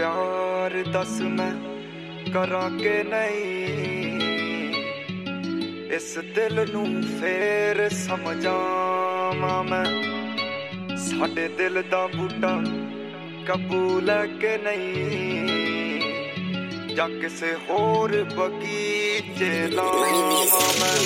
प्यार दस मैं करा के नहीं, इस दिल नू फेर समझावां मैं। साडे दिल दा बूटा कबूल है के नहीं, जा किसे होर बगीचे लावां मैं।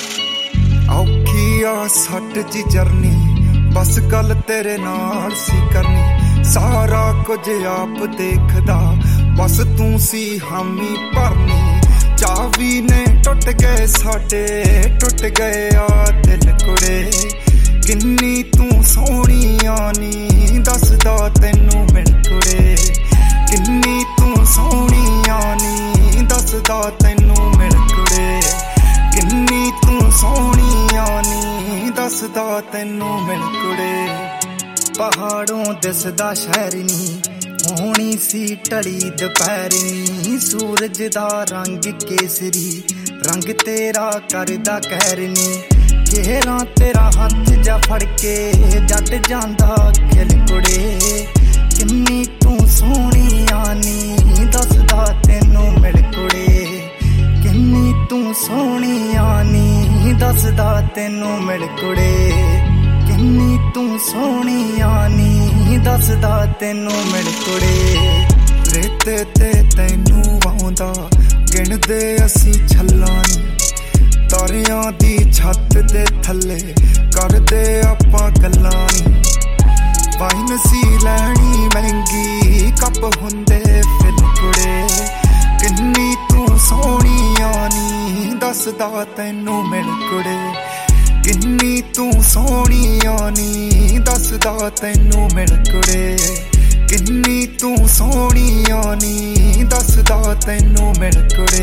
औखी आ सट जी जरनी, बस गल तेरे नाल सी करनी। सारा कुछ आप देखदा, बस तू सी हामी भरनी। चावी ने टुट गए साडे, टुट गए आ दिल कुड़े। किन्नी तू सोहनी आनी, दसदा तैनू मिल कुड़े। किन्नी तू सोहनी आनी, दसदा तैनू मिल कुड़े। किन्नी तू सोहनी आनी, दसदा तैनू मिल कुड़े। पहाड़ों दिसदा शहर नी, होनी सी टली दोपहर नी। सूरज दा रंग केसरी, रंग तेरा करदा कहर नी। घेरा तेरा हथ जा फड़ के जट जांदा खिल कुड़े। किन्नी तू सोहनी आनी, दसदा तैनू मिल कुड़े। किन्नी तू सोहनी आनी, दसदा तैनू मिल कुड़े। किन्नी तू सोहनी आनी, दसदा तैनू मिल कुड़े। रेते ते तैनू आउंदा, गिणदे असी छल्लां नी। तारियां दी छत दे थल्ले करदे आपां गल्लां नी। वाइन सी लैनी महंगी, कप हुंदे फिर कुड़े। किन्नी तू सोहनी आनी, दसदा तैनू मिल कुड़े। किन्नी तू सोहनी आनी, दसदा तैनू मिल कुड़े। किन्नी तू सोहनी आनी, दसदा तैनू मिल कुड़े।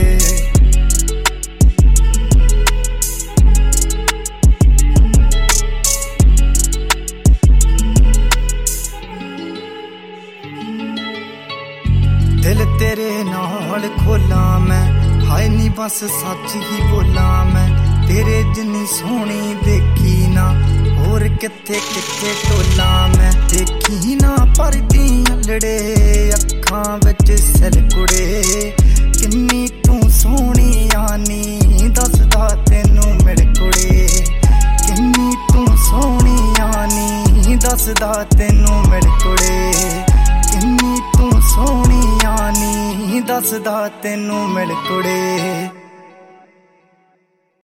दिल तेरे नाल खोला मैं, हाय नी बस सच ही बोला मैं। तेरे जिन्नी सोहनी देखी ना, होर किथे किथे टोला मैं। देखी ना परदी अलड़े, अखां विच सिल कुड़े। किन्नी तू सोहनी आनी, दसदा तैनू मिल कुड़े। किन्नी तू सोहनी आनी, दसदा तैनू मिल कुड़े। किन्नी तू सोहनी आनी, दसदा तैनू मिल कुड़े।